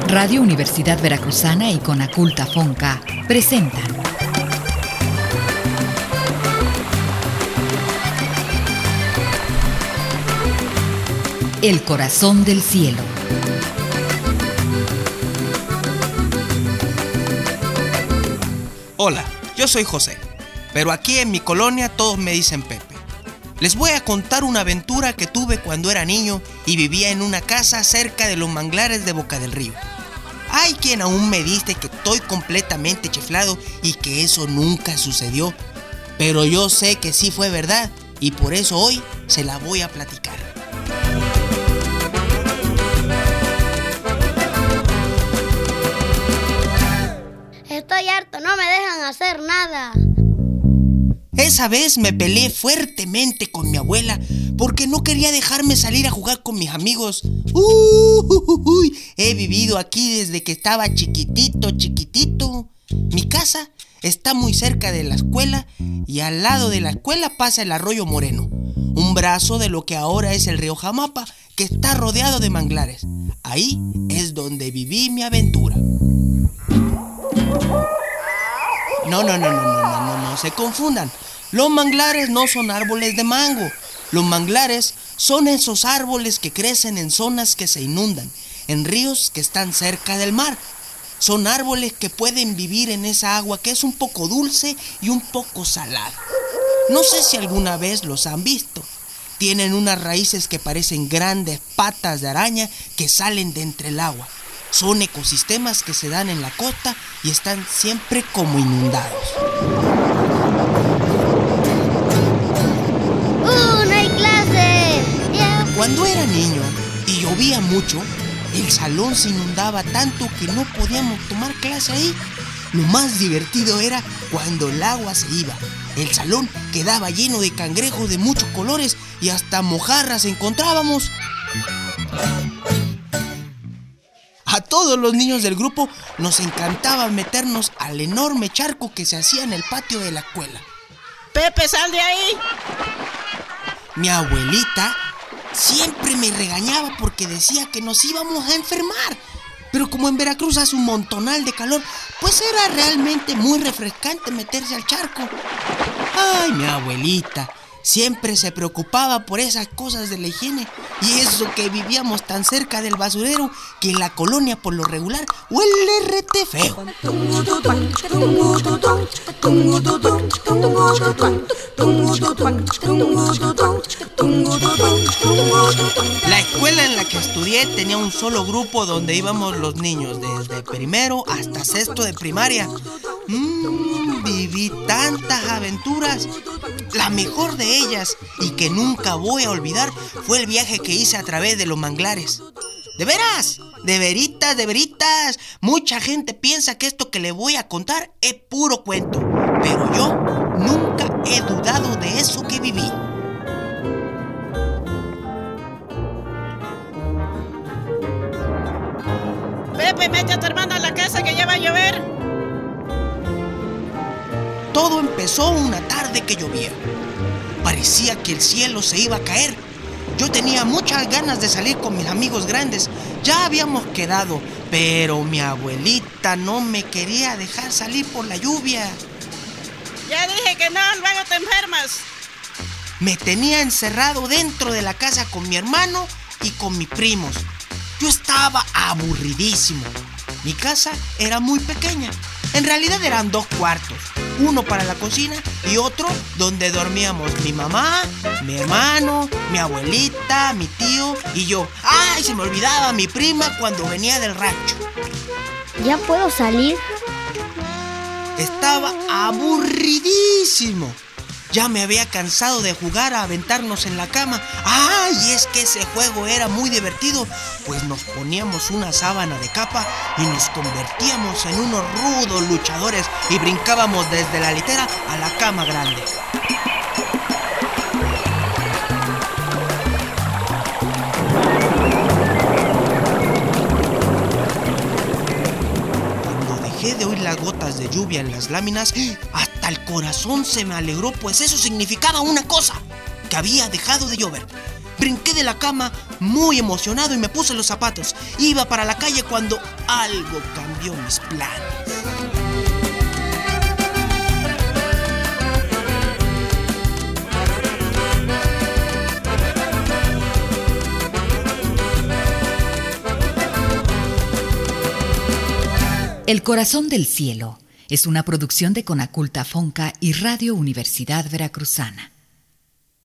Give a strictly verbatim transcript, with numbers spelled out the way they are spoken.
Radio Universidad Veracruzana y Conaculta Fonca presentan El Corazón del Cielo. Hola, yo soy José, pero aquí en mi colonia todos me dicen Pepe. Les voy a contar una aventura que tuve cuando era niño y vivía en una casa cerca de los manglares de Boca del Río. Hay quien aún me dice que estoy completamente chiflado y que eso nunca sucedió, pero yo sé que sí fue verdad y por eso hoy se la voy a platicar. Estoy harto, no me dejan hacer nada. Esa vez me peleé fuertemente con mi abuela porque no quería dejarme salir a jugar con mis amigos. Uy, he vivido aquí desde que estaba chiquitito, chiquitito. Mi casa está muy cerca de la escuela y al lado de la escuela pasa el arroyo Moreno, un brazo de lo que ahora es el río Jamapa, que está rodeado de manglares. Ahí es donde viví mi aventura. No, no, no, no, no, no, no, no se confundan. Los manglares no son árboles de mango. Los manglares son esos árboles que crecen en zonas que se inundan, en ríos que están cerca del mar. Son árboles que pueden vivir en esa agua que es un poco dulce y un poco salada. No sé si alguna vez los han visto. Tienen unas raíces que parecen grandes patas de araña que salen de entre el agua. Son ecosistemas que se dan en la costa y están siempre como inundados. ¡Uh, no hay clase! Yeah. Cuando era niño y llovía mucho, el salón se inundaba tanto que no podíamos tomar clase ahí. Lo más divertido era cuando el agua se iba. El salón quedaba lleno de cangrejos de muchos colores y hasta mojarras encontrábamos. A todos los niños del grupo nos encantaba meternos al enorme charco que se hacía en el patio de la escuela. ¡Pepe, sal de ahí! Mi abuelita siempre me regañaba porque decía que nos íbamos a enfermar. Pero como en Veracruz hace un montonal de calor, pues era realmente muy refrescante meterse al charco. Ay, mi abuelita siempre se preocupaba por esas cosas de la higiene. Y eso que vivíamos tan cerca del basurero que en la colonia por lo regular huele rete feo. La escuela en la que estudié tenía un solo grupo donde íbamos los niños desde primero hasta sexto de primaria. Mm, viví tantas aventuras. La mejor de ellas, y que nunca voy a olvidar, fue el viaje que hice a través de los manglares. ¿De veras? ¿De veritas, de veritas? Mucha gente piensa que esto que le voy a contar es puro cuento, pero yo nunca he dudado de eso que viví. Pepe, mete a tu hermano a la casa que ya va a llover. Todo empezó una tarde que llovía. Parecía que el cielo se iba a caer. Yo tenía muchas ganas de salir con mis amigos grandes. Ya habíamos quedado, pero mi abuelita no me quería dejar salir por la lluvia. Ya dije que no, luego te enfermas. Me tenía encerrado dentro de la casa con mi hermano y con mis primos. Yo estaba aburridísimo. Mi casa era muy pequeña. En realidad eran dos cuartos, uno para la cocina y otro donde dormíamos mi mamá, mi hermano, mi abuelita, mi tío y yo. ¡Ay, se me olvidaba mi prima cuando venía del rancho! ¿Ya puedo salir? Estaba aburridísimo. Ya me había cansado de jugar a aventarnos en la cama. ¡Ay! Y es que ese juego era muy divertido, pues nos poníamos una sábana de capa y nos convertíamos en unos rudos luchadores y brincábamos desde la litera a la cama grande. Cuando dejé de oír las gotas de lluvia en las láminas, hasta el corazón se me alegró, pues eso significaba una cosa: que había dejado de llover. Brinqué de la cama muy emocionado y me puse los zapatos. Iba para la calle cuando algo cambió mis planes. El Corazón del Cielo es una producción de Conaculta Fonca y Radio Universidad Veracruzana.